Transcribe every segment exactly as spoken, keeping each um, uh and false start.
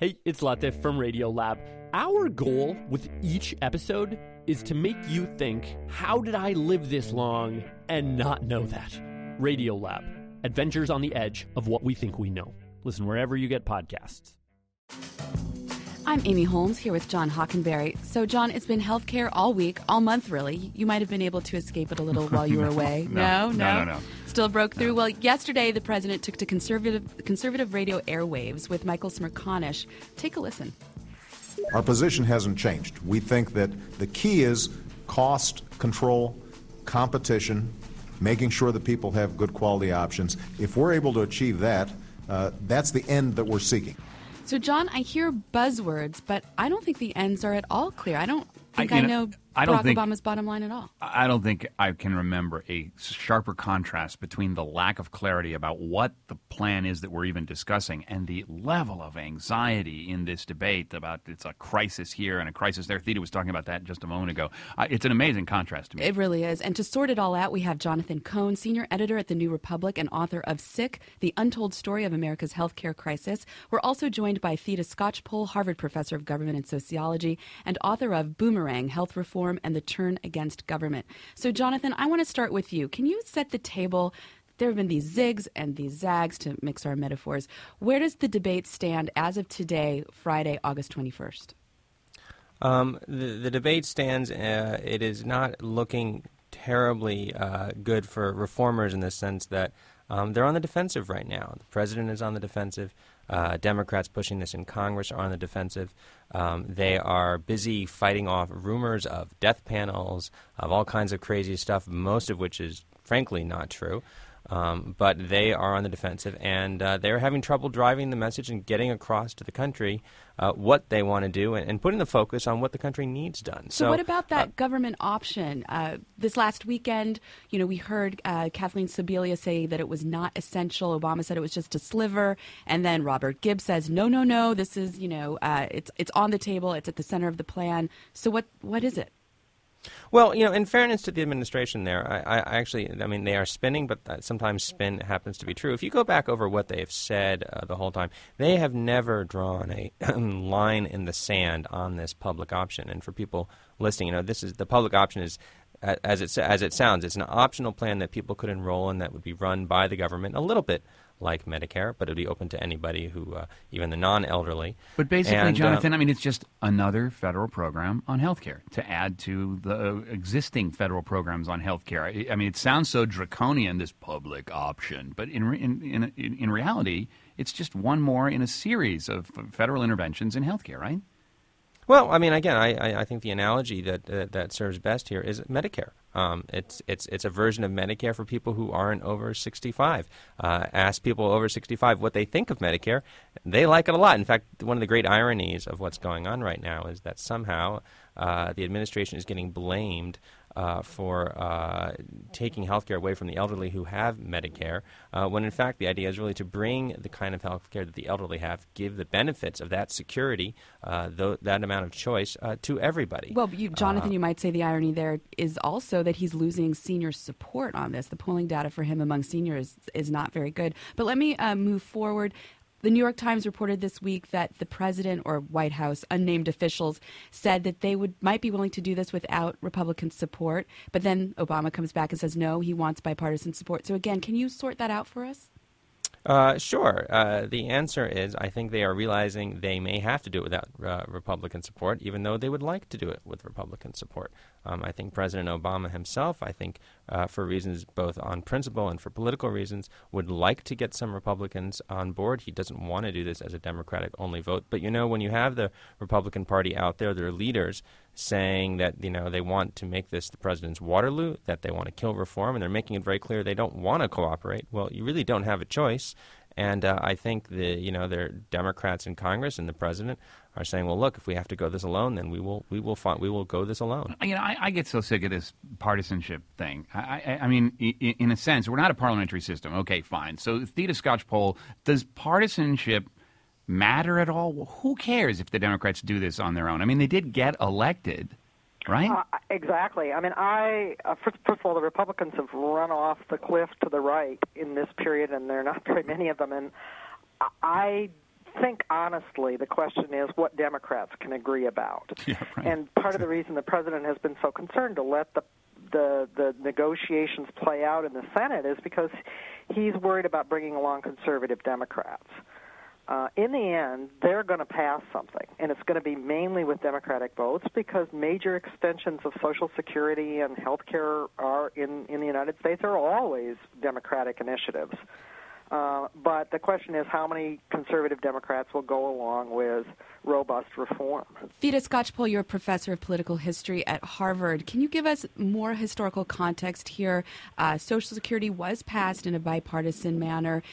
Hey, it's Latif from Radiolab. Our goal with each episode is to make you think, how did I live this long and not know that? Radiolab, adventures on the edge of what we think we know. Listen wherever you get podcasts. I'm Amy Holmes here with John Hockenberry. So, John, it's been healthcare all week, all month, really. You might have been able to escape it a little while you were away. no, no, no, no, no. Still broke through. No. Well, yesterday the president took to conservative conservative radio airwaves with Michael Smerconish. Take a listen. Our position hasn't changed. We think that the key is cost control, competition, making sure that people have good quality options. If we're able to achieve that, uh, that's the end that we're seeking. So, John, I hear buzzwords, but I don't think the ends are at all clear. I don't think I, I know, know I don't Barack think, Obama's bottom line at all. I don't think I can remember a sharper contrast between the lack of clarity about what the plan is that we're even discussing and the level of anxiety in this debate about it's a crisis here and a crisis there. Theda was talking about that just a moment ago. Uh, it's an amazing contrast to me. It really is. And to sort it all out, we have Jonathan Cohn, senior editor at The New Republic and author of Sick, The Untold Story of America's Healthcare Crisis. We're also joined by Theda Skocpol, Harvard professor of government and sociology and author of Boomerang, Health Reform and the Turn Against Government. So, Jonathan, I want to start with you. Can you set the table? There have been these zigs and these zags, to mix our metaphors. Where does the debate stand as of today, Friday, August twenty-first? Um, the, the debate stands, uh, it is not looking terribly uh, good for reformers in the sense that um, they're on the defensive right now. The president is on the defensive. Uh, Democrats pushing this in Congress are on the defensive. Um, they are busy fighting off rumors of death panels, of all kinds of crazy stuff, most of which is frankly not true. Um, but they are on the defensive, and uh, they're having trouble driving the message and getting across to the country uh, what they want to do and, and putting the focus on what the country needs done. So, so what about that uh, government option? Uh, this last weekend, you know, we heard uh, Kathleen Sebelius say that it was not essential. Obama said it was just a sliver, and then Robert Gibbs says, no, no, no, this is, you know, uh, it's it's on the table, it's at the center of the plan. So what what is it? Well, you know, in fairness to the administration there, I, I actually, I mean, they are spinning, but sometimes spin happens to be true. If you go back over what they have said uh, the whole time, they have never drawn a line in the sand on this public option. And for people listening, you know, this is the public option is, as it as it sounds, it's an optional plan that people could enroll in that would be run by the government, a little bit like Medicare, but it would be open to anybody who, uh, even the non-elderly. But basically, and, Jonathan, uh, I mean, it's just another federal program on health care to add to the existing federal programs on health care. I, I mean, it sounds so draconian, this public option, but in, in, in, in reality, it's just one more in a series of federal interventions in health care, right? Well, I mean, again, I, I, I think the analogy that, that that serves best here is Medicare. Um, it's it's it's a version of Medicare for people who aren't over sixty-five. Uh, ask people over sixty-five what they think of Medicare. They like it a lot. In fact, one of the great ironies of what's going on right now is that somehow uh, the administration is getting blamed Uh, for uh, taking health care away from the elderly who have Medicare, uh, when in fact the idea is really to bring the kind of health care that the elderly have, give the benefits of that security, uh, th- that amount of choice uh, to everybody. Well, you, Jonathan, uh, you might say the irony there is also that he's losing senior support on this. The polling data for him among seniors is not very good. But let me uh, move forward. The New York Times reported this week that the president or White House unnamed officials said that they would might be willing to do this without Republican support. But then Obama comes back and says, no, he wants bipartisan support. So again, can you sort that out for us? Uh, sure. Uh, the answer is I think they are realizing they may have to do it without uh, Republican support, even though they would like to do it with Republican support. Um, I think President Obama himself, I think uh, for reasons both on principle and for political reasons, would like to get some Republicans on board. He doesn't want to do this as a Democratic-only vote. But, you know, when you have the Republican Party out there, their leaders saying that, you know, they want to make this the president's Waterloo, that they want to kill reform, and they're making it very clear they don't want to cooperate, well, you really don't have a choice. And uh, I think the you know their Democrats in Congress and the president are saying, well, look, if we have to go this alone, then we will we will find, we will go this alone. You know, I, I get so sick of this partisanship thing. I, I, I mean, in, in a sense, we're not a parliamentary system. Okay, fine. So, Theda Skocpol, does partisanship matter at all? Well, who cares if the Democrats do this on their own? I mean, they did get elected, right? Uh, exactly. I mean, I uh, first, first of all, the Republicans have run off the cliff to the right in this period, and there are not very many of them. And I think honestly the question is what Democrats can agree about. Yeah, right. And part of the reason the president has been so concerned to let the The, the negotiations play out in the Senate is because he's worried about bringing along conservative Democrats. Uh, in the end, they're going to pass something, and it's going to be mainly with Democratic votes because major extensions of Social Security and health care are in, in the United States are always Democratic initiatives. Uh, but the question is how many conservative Democrats will go along with robust reform. Theda Skocpol, you're a professor of political history at Harvard. Can you give us more historical context here? Uh, Social Security was passed in a bipartisan manner.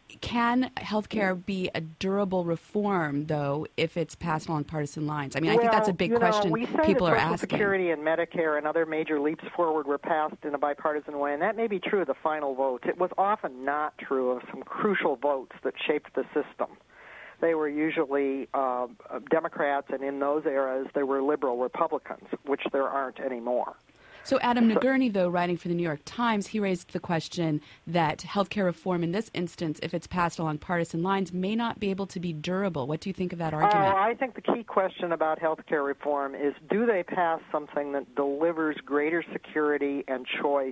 Can health care be a durable reform, though, if it's passed along partisan lines? I mean, well, I think that's a big you know, question we say people that are Social asking. Security and Medicare and other major leaps forward were passed in a bipartisan way, and that may be true of the final votes. It was often not true of some crucial votes that shaped the system. They were usually uh, Democrats, and in those eras, there were liberal Republicans, which there aren't anymore. So Adam Nagurney, though, writing for the New York Times, he raised the question that healthcare reform in this instance, if it's passed along partisan lines, may not be able to be durable. What do you think of that argument? Oh, I think the key question about healthcare reform is do they pass something that delivers greater security and choice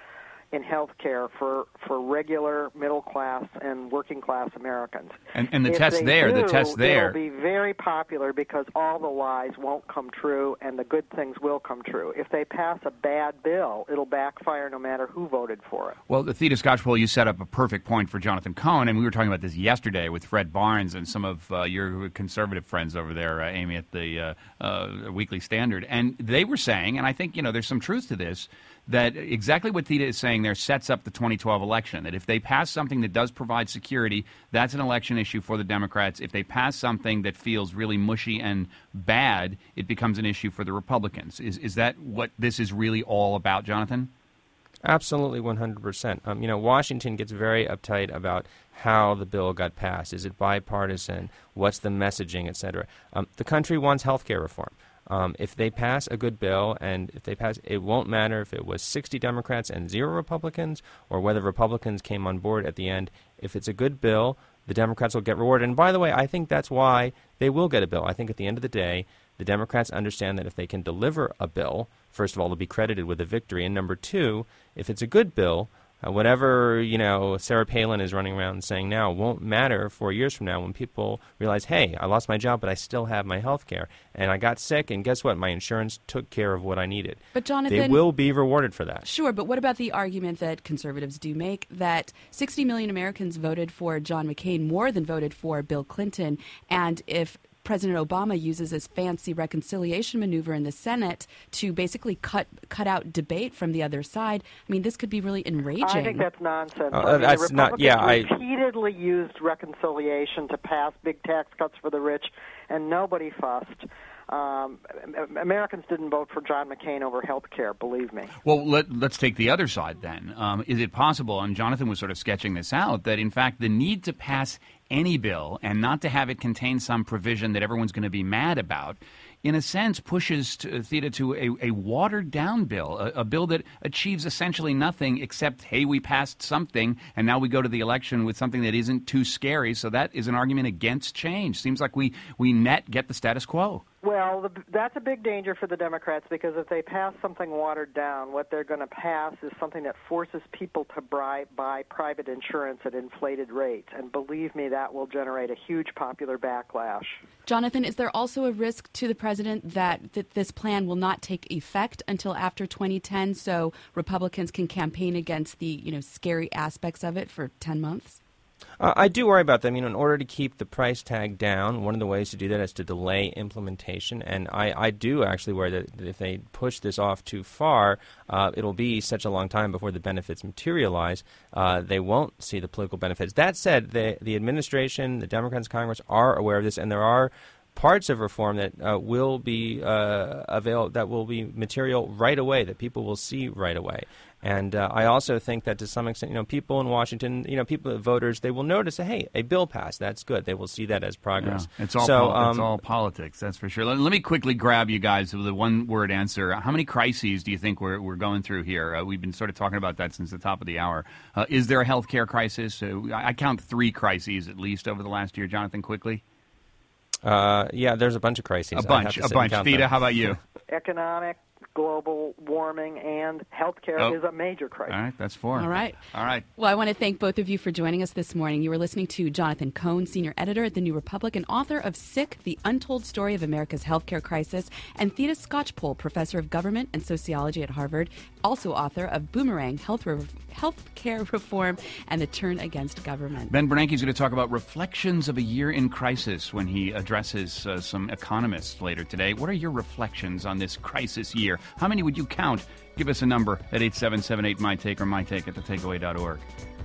in healthcare for, for regular middle-class and working-class Americans. And, and the if test they there, do, the test there. It'll be very popular because all the lies won't come true and the good things will come true. If they pass a bad bill, it'll backfire no matter who voted for it. Well, the Theda Skocpol, you set up a perfect point for Jonathan Cohn, and we were talking about this yesterday with Fred Barnes and some of uh, your conservative friends over there, uh, Amy, at the uh, uh, Weekly Standard. And they were saying, and I think, you know, there's some truth to this, that exactly what Theda is saying there sets up the twenty twelve election, that if they pass something that does provide security, that's an election issue for the Democrats. If they pass something that feels really mushy and bad, it becomes an issue for the Republicans. Is is that what this is really all about, Jonathan? Absolutely, one hundred percent. Um, you know, Washington gets very uptight about how the bill got passed. Is it bipartisan? What's the messaging, et cetera? Um, the country wants health care reform. Um, if they pass a good bill, and if they pass, it won't matter if it was sixty Democrats and zero Republicans, or whether Republicans came on board at the end. If it's a good bill, the Democrats will get rewarded. And by the way, I think that's why they will get a bill. I think at the end of the day, the Democrats understand that if they can deliver a bill, first of all, they'll be credited with a victory. And number two, if it's a good bill, Uh, whatever, you know, Sarah Palin is running around saying now won't matter four years from now when people realize, hey, I lost my job, but I still have my health care. And I got sick, and guess what? My insurance took care of what I needed. But Jonathan, they will be rewarded for that. Sure, but what about the argument that conservatives do make that sixty million Americans voted for John McCain more than voted for Bill Clinton, and if President Obama uses this fancy reconciliation maneuver in the Senate to basically cut cut out debate from the other side, I mean, this could be really enraging. I think that's nonsense. Uh, I mean, that's the not, yeah, I, repeatedly used reconciliation to pass big tax cuts for the rich, and nobody fussed. Um, Americans didn't vote for John McCain over health care, believe me. Well, let, let's take the other side then. Um, is it possible, and Jonathan was sort of sketching this out, that in fact the need to pass any bill and not to have it contain some provision that everyone's going to be mad about, in a sense, pushes to, Theda to a, a watered-down bill, a, a bill that achieves essentially nothing except, hey, we passed something, and now we go to the election with something that isn't too scary. So that is an argument against change. Seems like we, we net get the status quo. Well, the, that's a big danger for the Democrats because if they pass something watered down, what they're going to pass is something that forces people to buy, buy private insurance at inflated rates. And believe me, that will generate a huge popular backlash. Jonathan, is there also a risk to the president that, that this plan will not take effect until after twenty ten so Republicans can campaign against the, you know, scary aspects of it for ten months? Uh, I do worry about that. I mean, in order to keep the price tag down, one of the ways to do that is to delay implementation. And I, I do actually worry that if they push this off too far, uh, it'll be such a long time before the benefits materialize. Uh, they won't see the political benefits. That said, the, the administration, the Democrats, Congress are aware of this, and there are parts of reform that uh, will be uh, avail- that will be material right away, that people will see right away. And uh, I also think that to some extent, you know, people in Washington, you know, people, voters, they will notice, hey, a bill passed. That's good. They will see that as progress. Yeah, it's all so, pol- um, it's all politics, that's for sure. Let, let me quickly grab you guys with a one-word answer. How many crises do you think we're we're going through here? Uh, we've been sort of talking about that since the top of the hour. Uh, is there a health care crisis? Uh, I, I count three crises at least over the last year. Jonathan, quickly. Uh, yeah, there's a bunch of crises. A bunch, a bunch. Theda, how about you? Economic, global warming, and healthcare Oh. is a major crisis. All right, that's four. All right. All right. Well, I want to thank both of you for joining us this morning. You were listening to Jonathan Cohn, senior editor at The New Republic and author of Sick, The Untold Story of America's Healthcare Crisis, and Theda Skocpol, professor of government and sociology at Harvard, also author of Boomerang, Health Re- Healthcare Reform and the Turn Against Government. Ben Bernanke is going to talk about reflections of a year in crisis when he addresses uh, some economists later today. What are your reflections on this crisis year? How many would you count? Give us a number at eight seven seven eight, M Y Take or my take at the takeaway dot org.